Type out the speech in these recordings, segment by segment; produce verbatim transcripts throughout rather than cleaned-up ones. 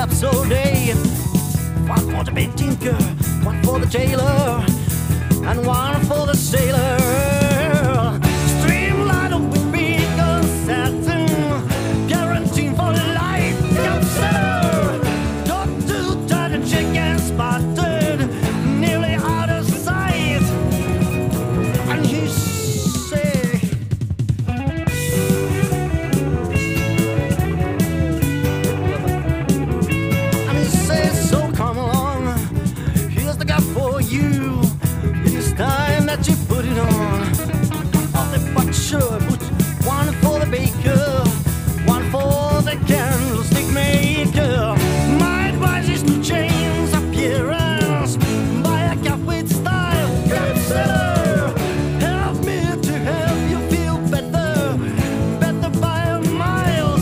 scraps all day. One for the big tinker, one for the tailor, and one for the sailor. Streamlined up with beacon satin, guaranteed for life. Consider doctors tied and chicken spotted, nearly out of sight. And he say, and he says, so come along, here's the guy for you. It's time that you put it on. On the butcher, put one for the baker, one for the candlestick maker. My advice is to change appearance, buy a cap with style. Consider, help me to help you feel better, better by miles.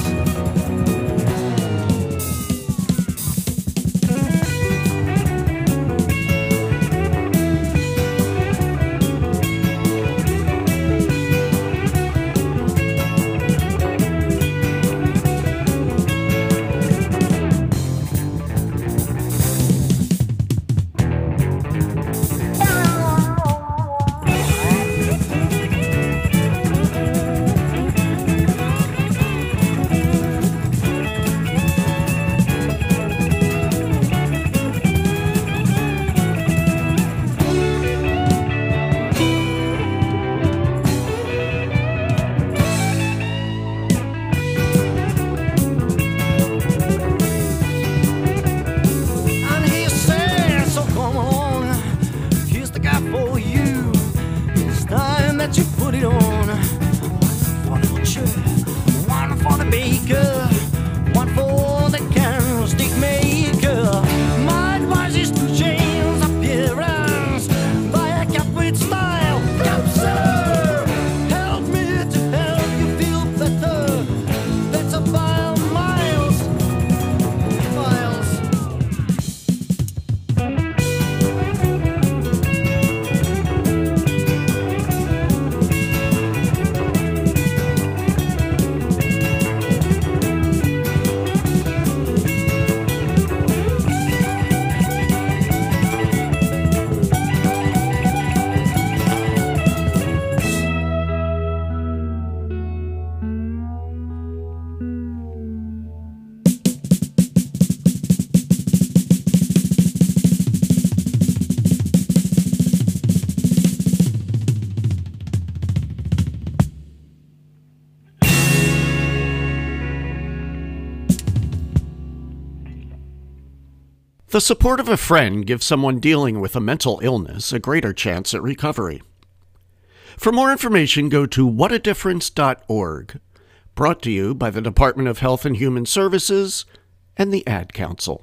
And he says, so come along, here's the guy for you. It's time that you put it on. One for the butcher, one for the baker, one for the candlestick maker. My advice is to change appearance, buy a cap with style. Consider, help me to help you feel better, better by miles, miles. The support of a friend gives someone dealing with a mental illness a greater chance at recovery. For more information, go to what a difference dot org. Brought to you by the Department of Health and Human Services and the Ad Council.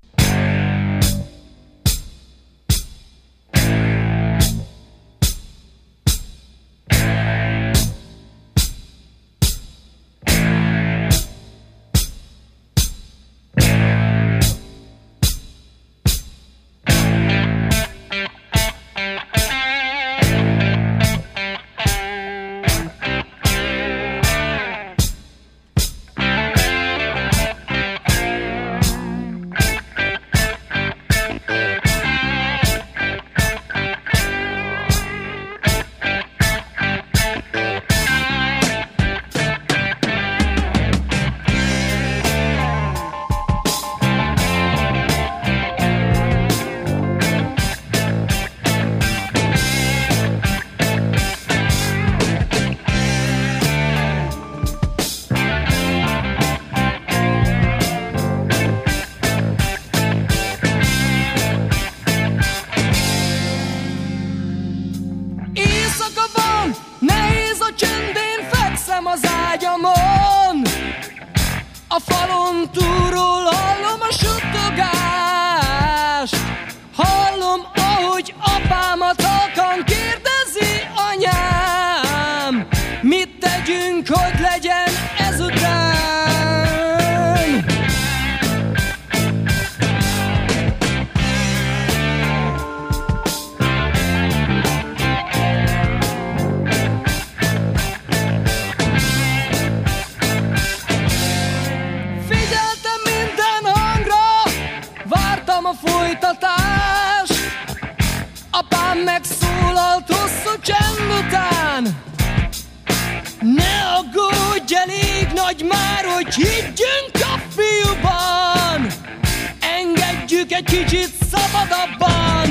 a folytatás. Apám megszólalt hosszú csend után. Ne aggódj, elég nagy már, hogy higgyünk a fiúban. Engedjük egy kicsit szabadabban.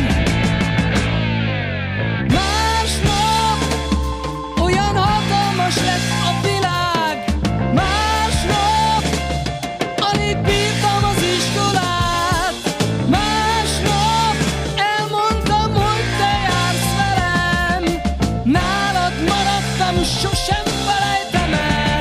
Másnap olyan hatalmas lett a világ. Másnap alig bírtam az iskolát. Másnap elmondtam, hogy te jársz velem. Nálad maradtam, sosem felejtem el.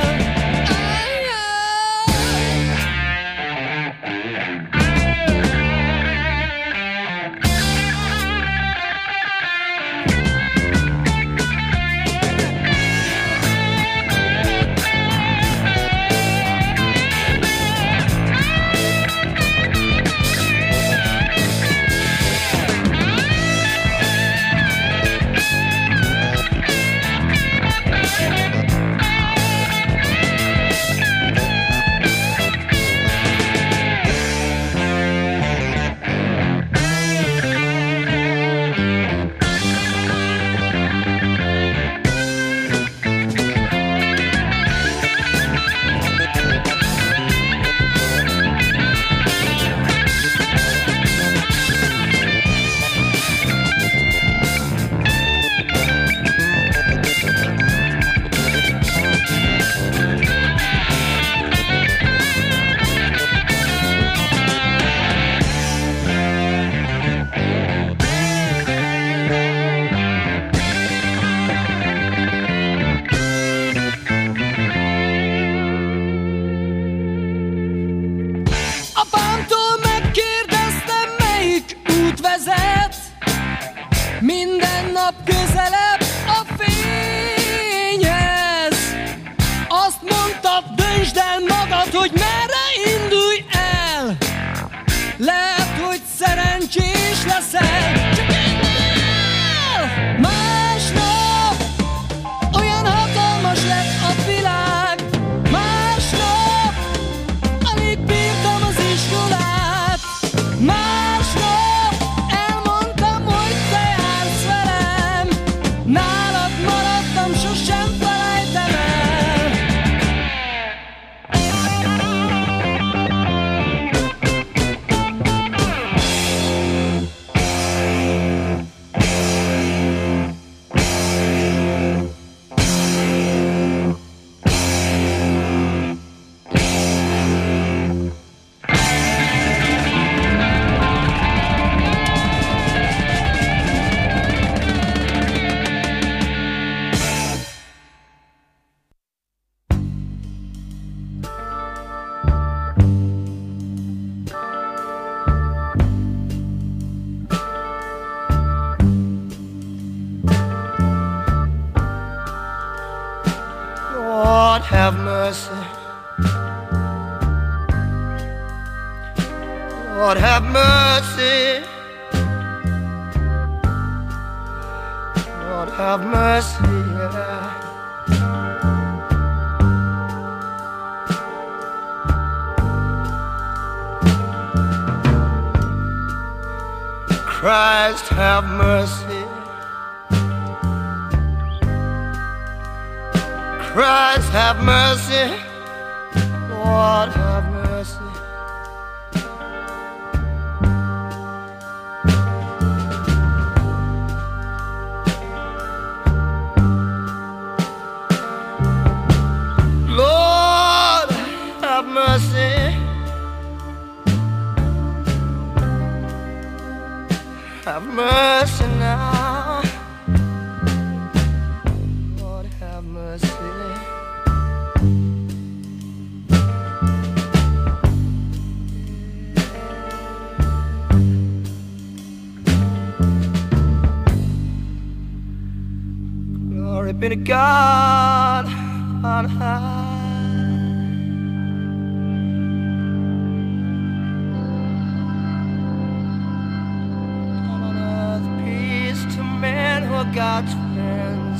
Apámtól megkérdeztem, melyik út vezet. Minden nap közelebb a fényhez. Azt mondta, döntsd el magad, hogy merre indulj el. Lehet, hogy szerencsés leszel, csak indulj el! Másnap olyan hatalmas lett a világ. Másnap alig bírtam az iskolát. Másnap elmondtam, hogy te jársz velem. Nálad maradtam, sosem felejtem el. Lord have mercy. Lord have mercy. Lord have mercy, yeah. Christ have mercy. Christ have mercy. Lord have mercy. Lord have mercy. Have mercy now. Lord have mercy. Glory be to God on high. God's friends.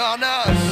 on us.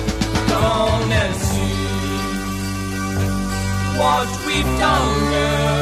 what we've done, girl.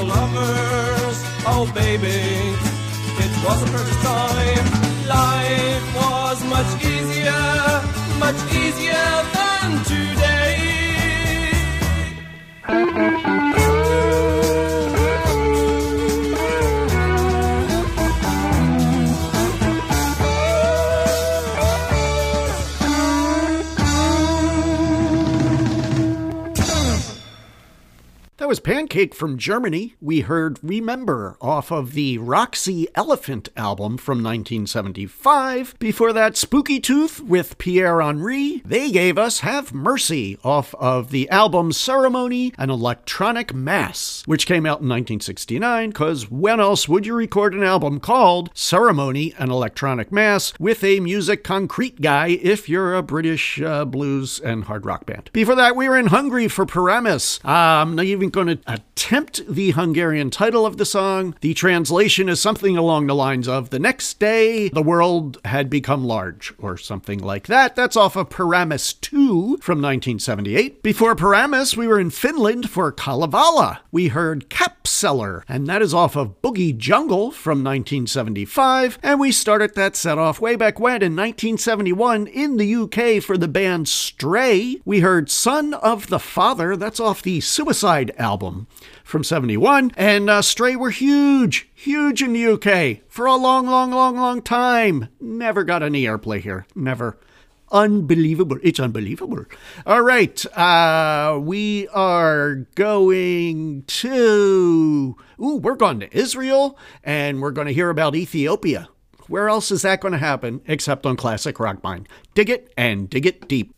lovers. Oh baby, it was a perfect time. Life was much easier, much easier than today. That was Pancake from Germany. We heard Remember off of the Roxy Elephant album from nineteen seventy-five. Before that, Spooky Tooth with Pierre Henry. They gave us Have Mercy off of the album Ceremony, An Electronic Mass, which came out in nineteen sixty-nine, because when else would you record an album called Ceremony, An Electronic Mass with a music concrete guy if you're a British uh, blues and hard rock band? Before that, we were in Hungary for Paramus. Uh, I'm not even going to attempt the Hungarian title of the song. The translation is something along the lines of The Next Day, the World Had Become Large, or something like that. That's off of Paramus two from nineteen seventy-eight. Before Paramus, we were in Finland for Kalevala. We heard Capseller, and that is off of Boogie Jungle from nineteen seventy-five. And we started that set off way back when in nineteen seventy-one in the U K for the band Stray. We heard Son of the Father. That's off the Suicide album from seventy-one. And uh, Stray were huge, huge in the U K for a long, long, long, long time. Never got any airplay here. Never. Unbelievable. It's unbelievable. All right. Uh, we are going to... Ooh, we're going to Israel, and we're going to hear about Ethiopia. Where else is that going to happen except on Classic Rock Mind? Dig it and dig it deep.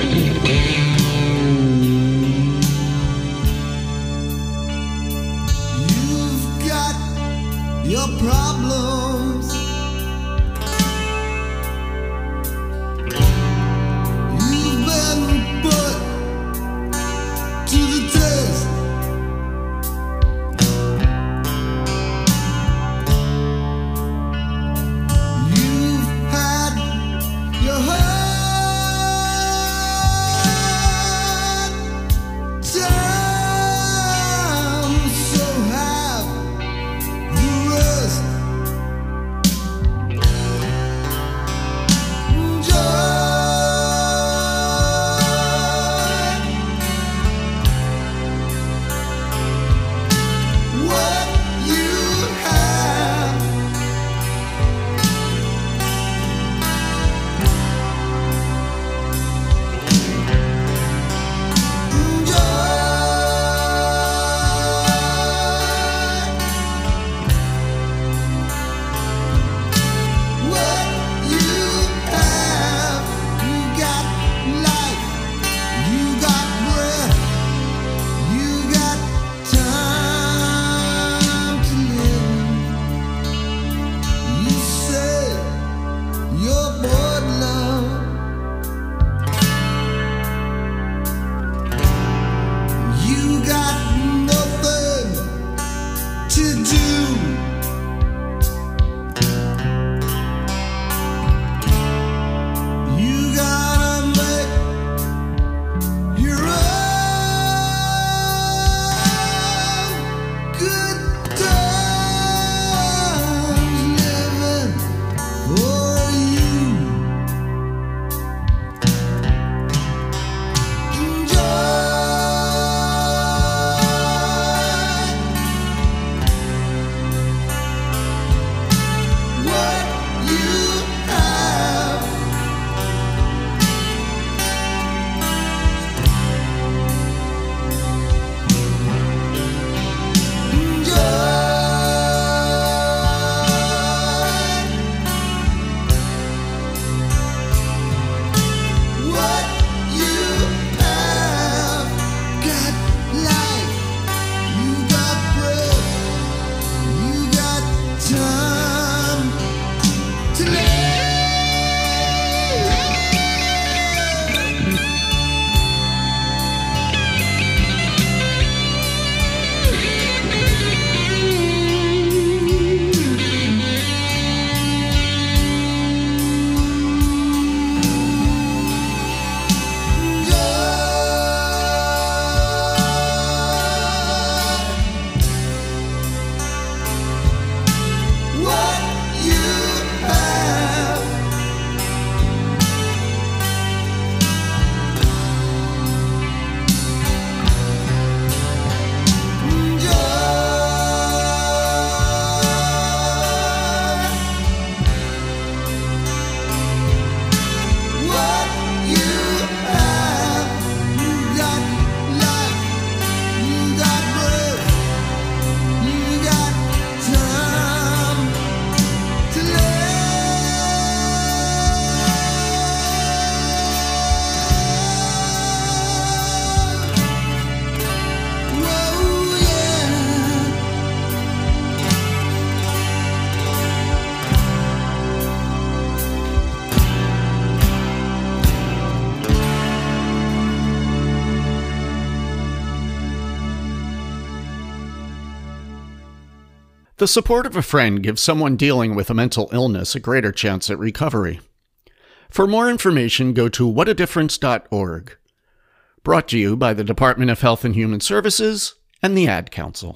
You've got your problems. You've been put to the test. You've had your hard time, so have the rest. The support of a friend gives someone dealing with a mental illness a greater chance at recovery. For more information, go to what a difference dot org. Brought to you by the Department of Health and Human Services and the Ad Council.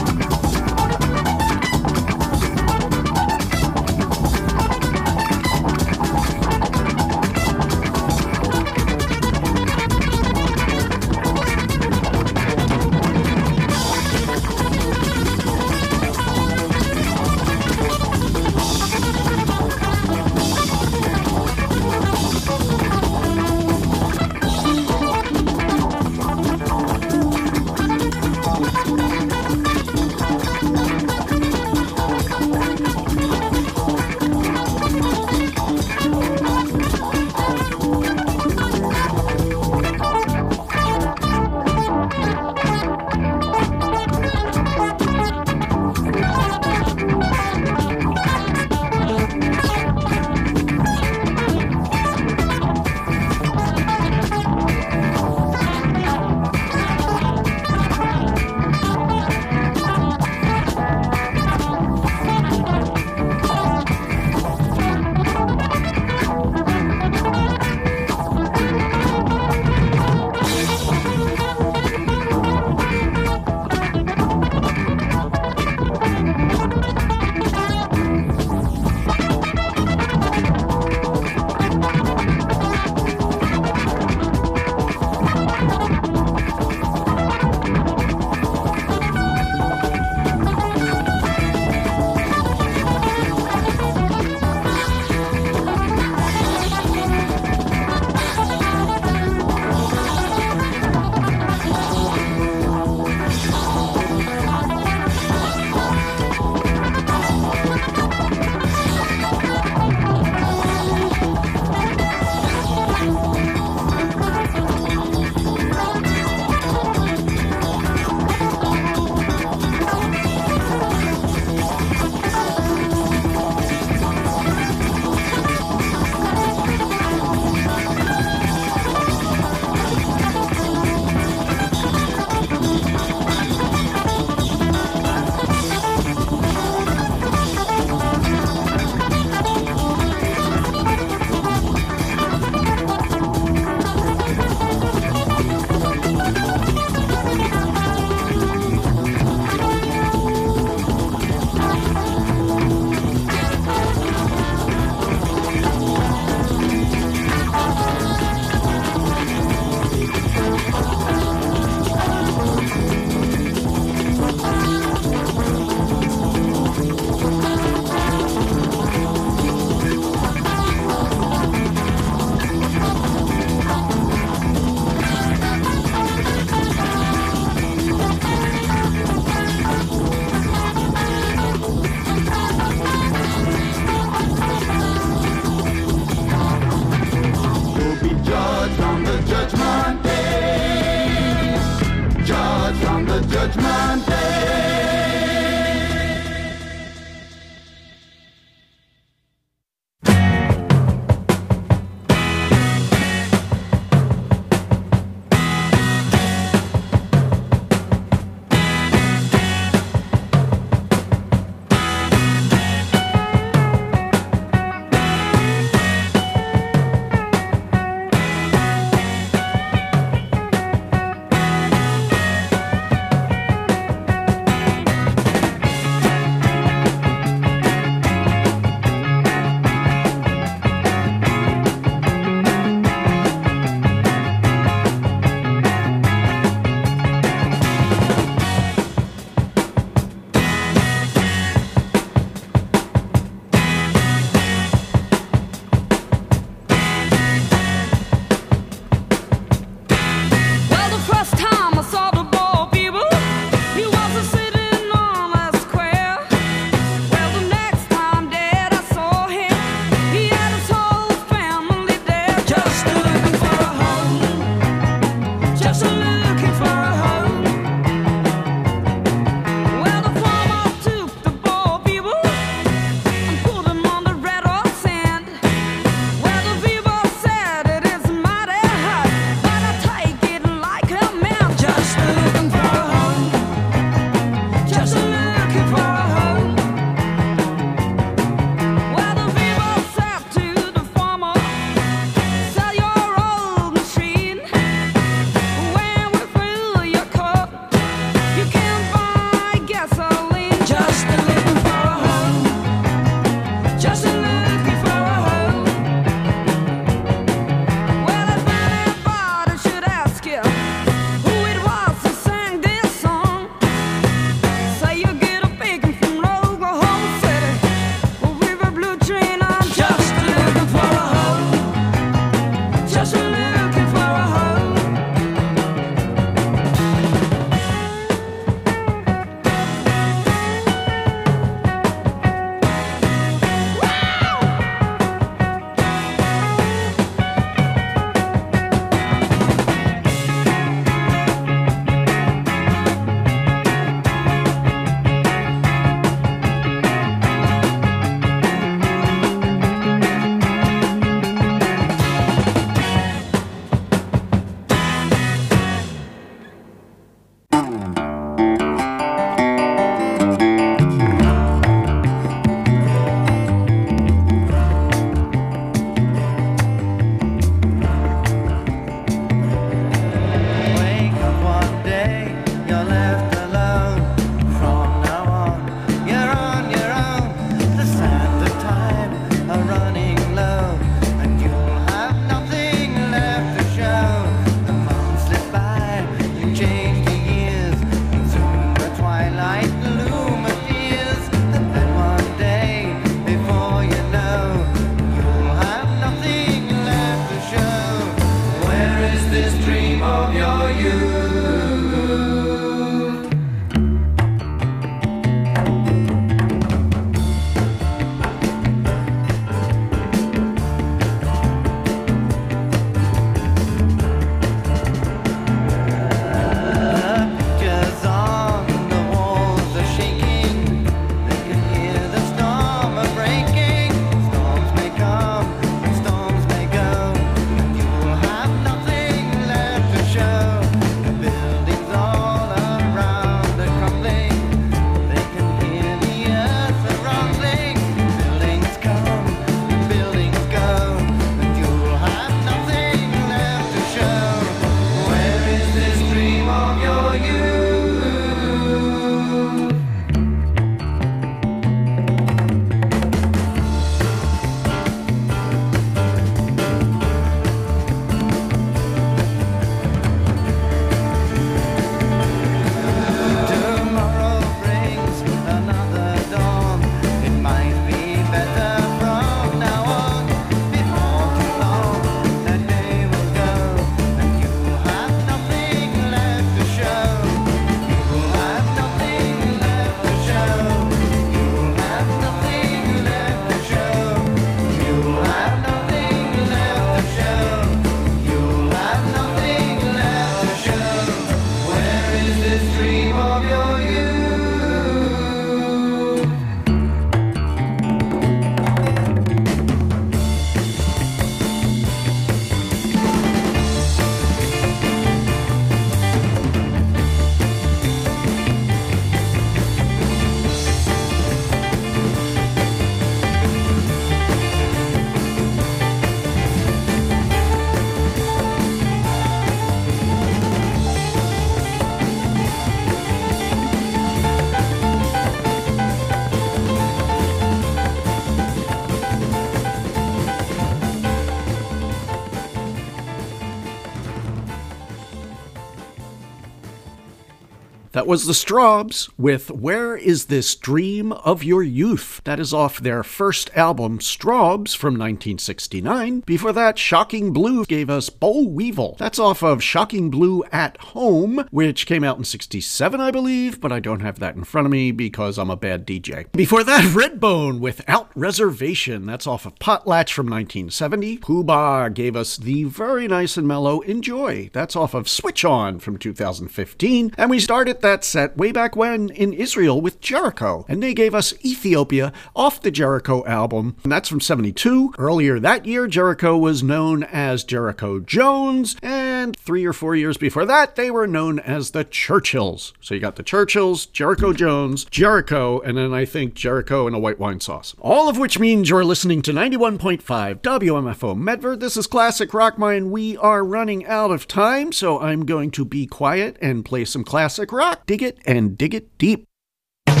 That was the Strawbs with Where Is This Dream of Your Youth? That is off their first album, Strawbs, from nineteen sixty-nine. Before that, Shocking Blue gave us Boll Weevil. That's off of Shocking Blue at Home, which came out in sixty-seven, I believe, but I don't have that in front of me because I'm a bad D J. Before that, Redbone Without Reservation. That's off of Potlatch from nineteen seventy. Pooh Bah gave us the very nice and mellow Enjoy. That's off of Switch On from two thousand fifteen. And we started that set way back when in Israel with Jericho, and they gave us Ethiopia off the Jericho album, and that's from seventy-two. Earlier that year, Jericho was known as Jericho Jones, and three or four years before that, they were known as the Churchills. So you got the Churchills, Jericho Jones, Jericho, and then I think Jericho and a white wine sauce. All of which means you're listening to ninety-one point five W M F O Medford. This is Classic Rock Mine. We are running out of time, so I'm going to be quiet and play some classic rock. Dig it and dig it deep. Well,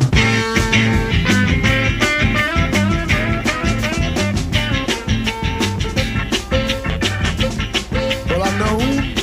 I know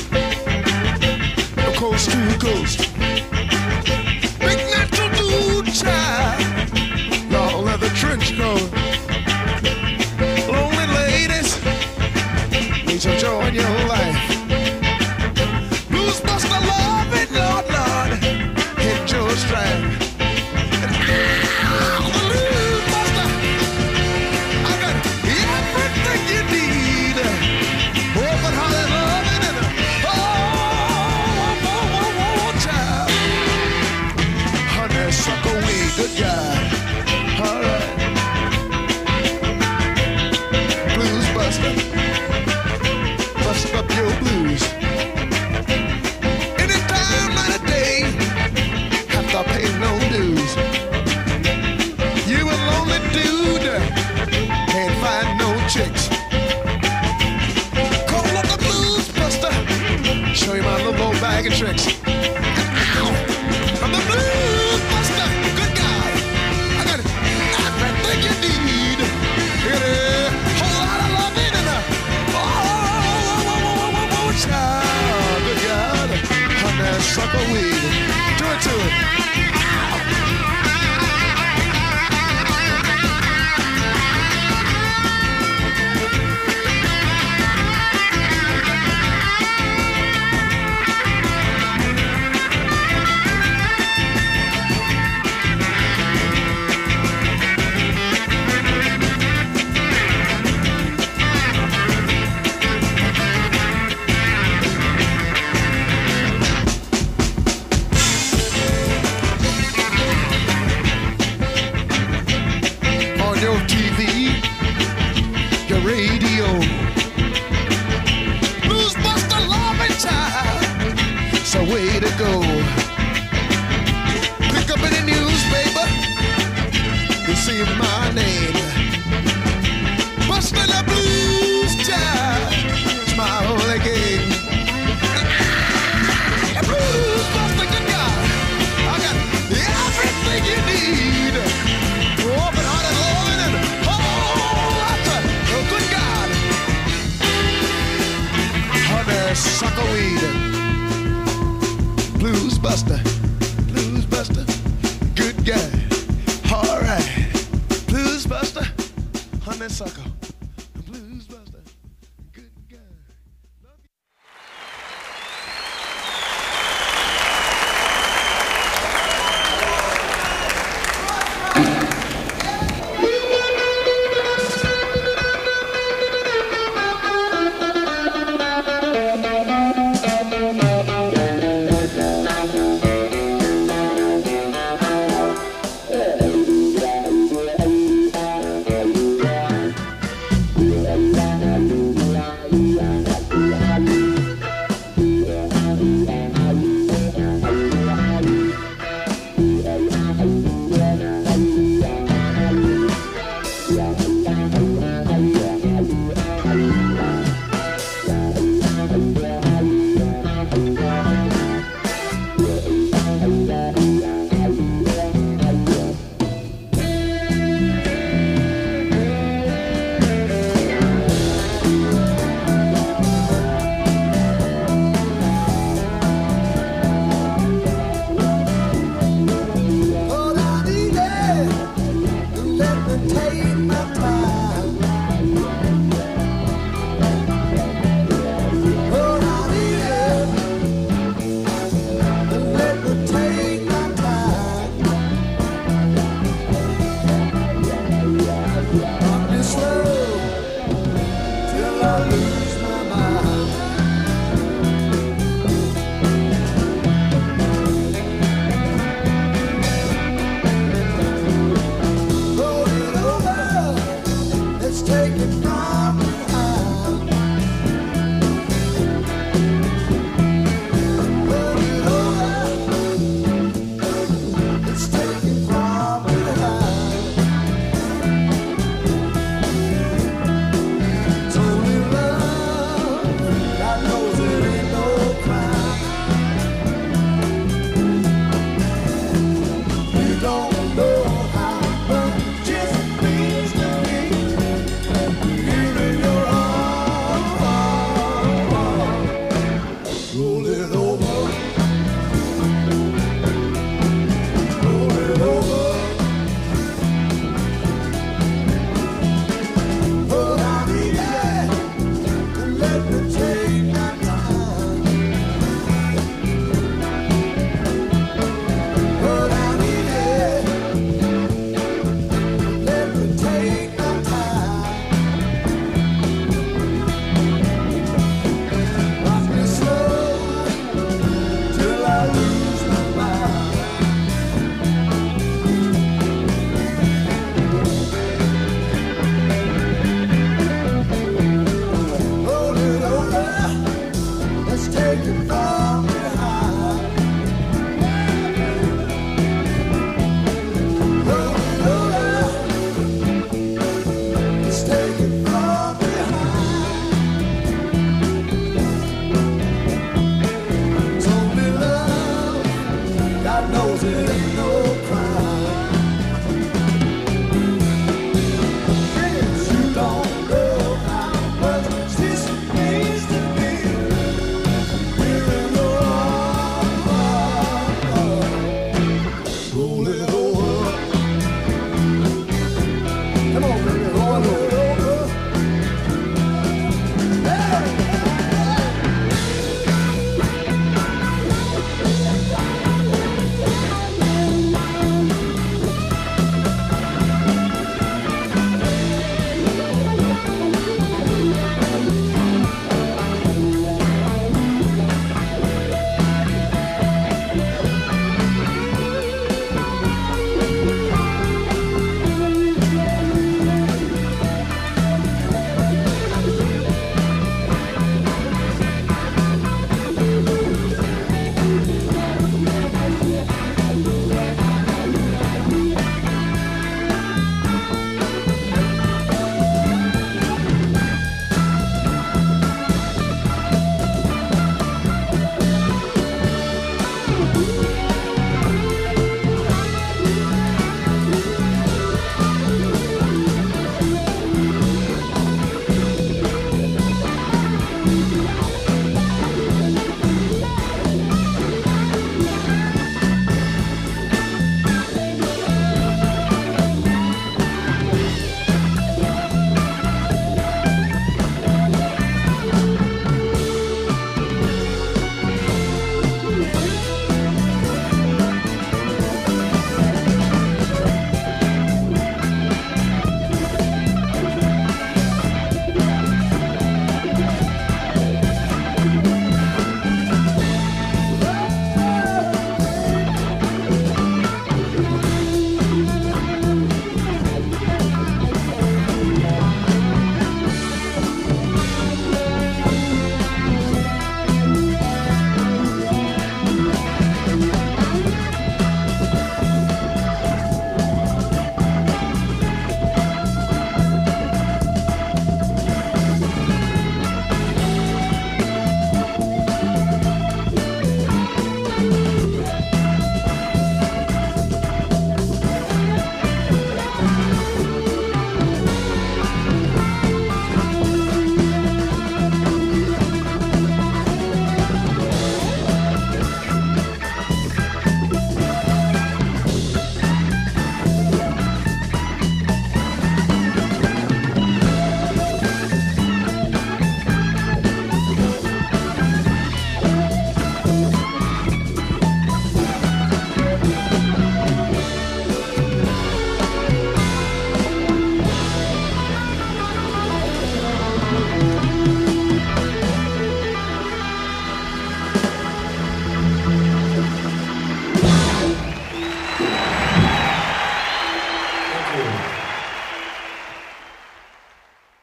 the coast to coast. Big natural dude, child. Y'all have the trench coat. Lonely ladies need some joy in your life. Blues Buster love it, Lord, Lord. Hit your stride. And ow, the Blues Buster, I got everything you need. Open hearted loving and oh, oh, oh, oh, oh, child. Honeysuckle weed, good guy. All right. Blues Buster, bust up your blues. Anytime, night or day, have to pay no dues. You a lonely dude, can't find no chicks. Call up the Blues Buster, show you my little old bag of tricks. Ow! I'm the Blues Buster, good guy. I got everything you need. Get a whole lot of loving and a oh, oh, oh, oh, oh, oh, child, good God. Honeysuckle weed, do it to it. On your T V, your radio. Blues Buster loving child, it's a way to go. Pick up any newspaper, you see my name. Buster the Blues child, it's my only game. And Blues Buster, good God, I got everything you need. Open hearted loving and oh, that's a oh, good God. Honeysuckle weed, Blues Buster, Blues Buster, good guy. All right, Blues Buster, honeysuckle, Blues Buster, good guy. take my time. Hold on here and let me take my time. Rock me slow till I lose my mind. Roll it over.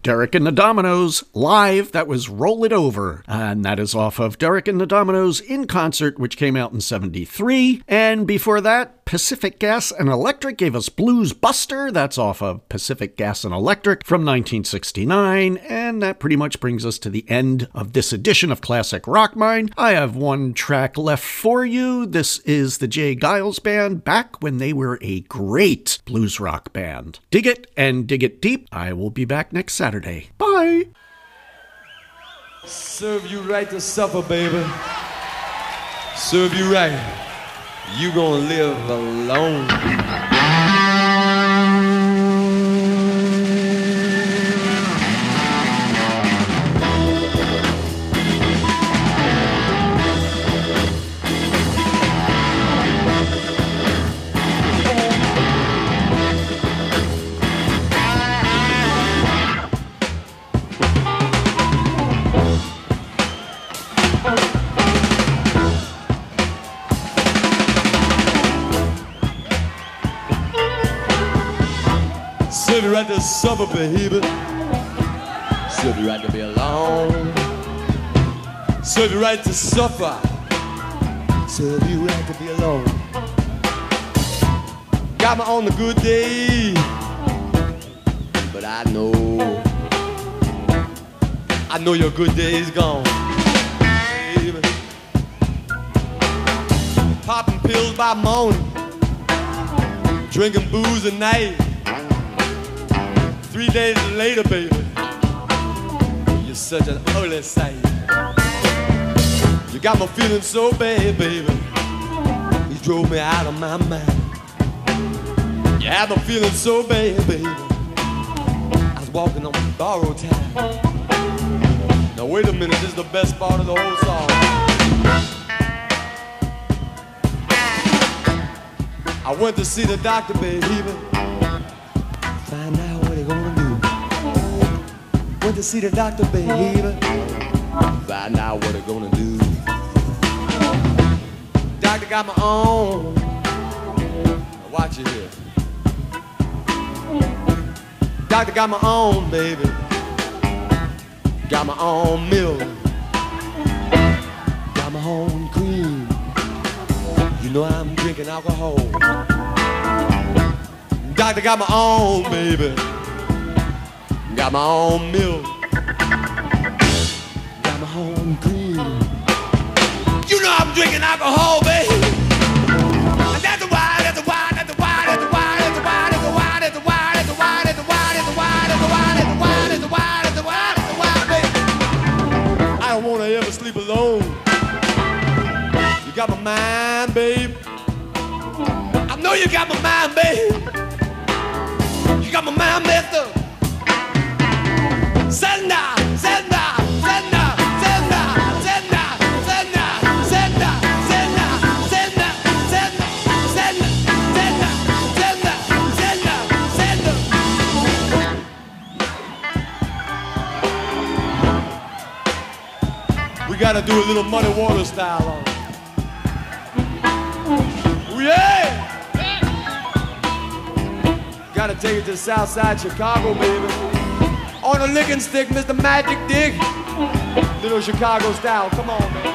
Derek and the Dominoes live. That was Roll It Over. And that is off of Derek and the Dominoes in Concert, which came out in seventy-three. And before that, Pacific Gas and Electric gave us Blues Buster. That's off of Pacific Gas and Electric from nineteen sixty-nine. And that pretty much brings us to the end of this edition of Classic Rock Mine. I have one track left for you. This is the Jay Giles Band, back when they were a great blues rock band. Dig it and dig it deep. I will be back next Saturday. Bye. Serve you right to supper, baby. Serve you right. You gonna live alone. Serve you right to supper, baby. Serve you right to be alone. Serve you right to suffer. Serve you right to be alone. Got me on the good day, but I know, I know your good day's gone, baby. Popping pills by morning, drinking booze at night. Three days later, baby, you're such an ugly sight. You got me feeling so bad, baby. You drove me out of my mind. You had me feeling so bad, baby. I was walking on borrowed time. Now wait a minute, this is the best part of the whole song. I went to see the doctor, baby. Find out what they gonna do. Went to see the doctor, baby. Find out what they gonna do. Doctor got my own. Now watch it here. Doctor got my own, baby. Got my own milk. Got my own cream. You know I'm drinking alcohol. Doctor got my own, baby. Got my own milk. Got my own cream. You know I'm drinking alcohol, baby. And that's why, that's why, that's why, that's why, that's why, that's why, that's why, that's why, that's why, that's why, that's why, that's why, that's why, that's why, that's why, baby. I don't wanna ever sleep alone. You got my mind, babe. I know you got my mind, babe. You got my mind messed up. Send out, send out, send out, send out, send out, send out, send out, send out, send out, send out, send out, send out, send out, send out, send out. We gotta do a little Muddy Water style on it. Ooh, yeah! Gotta take it to South Side Chicago, baby. On a licking stick, Mister Magic Dick. Little Chicago style, come on, man.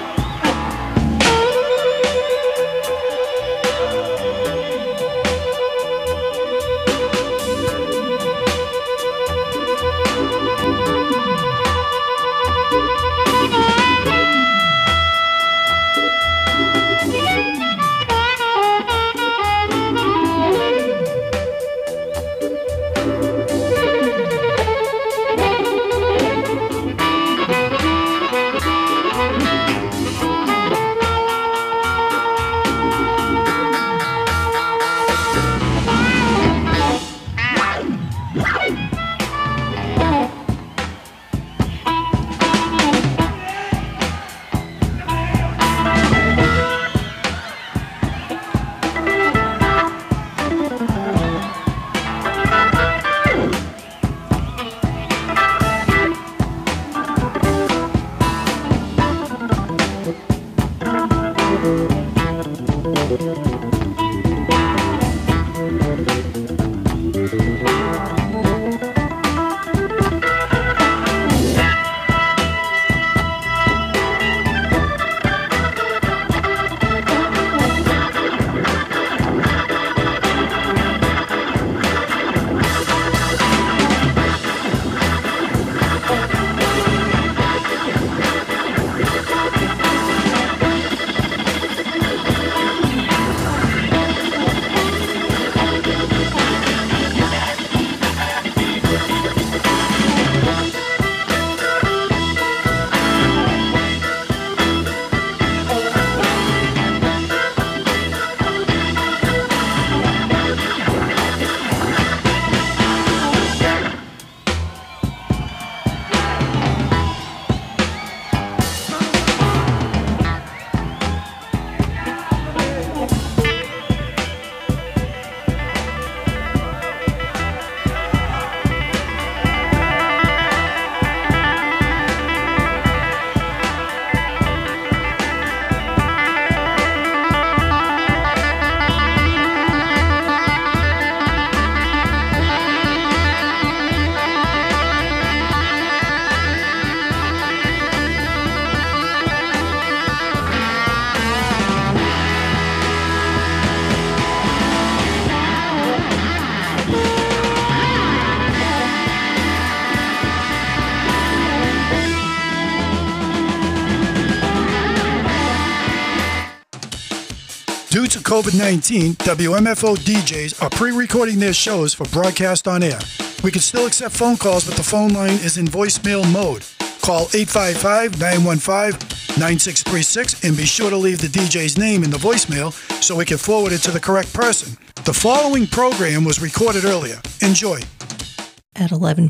COVID nineteen, W M F O D Js are pre-recording their shows for broadcast on air. We can still accept phone calls, but the phone line is in voicemail mode. Call eight five five, nine one five, nine six three six and be sure to leave the D J's name in the voicemail so we can forward it to the correct person. The following program was recorded earlier. Enjoy. At eleven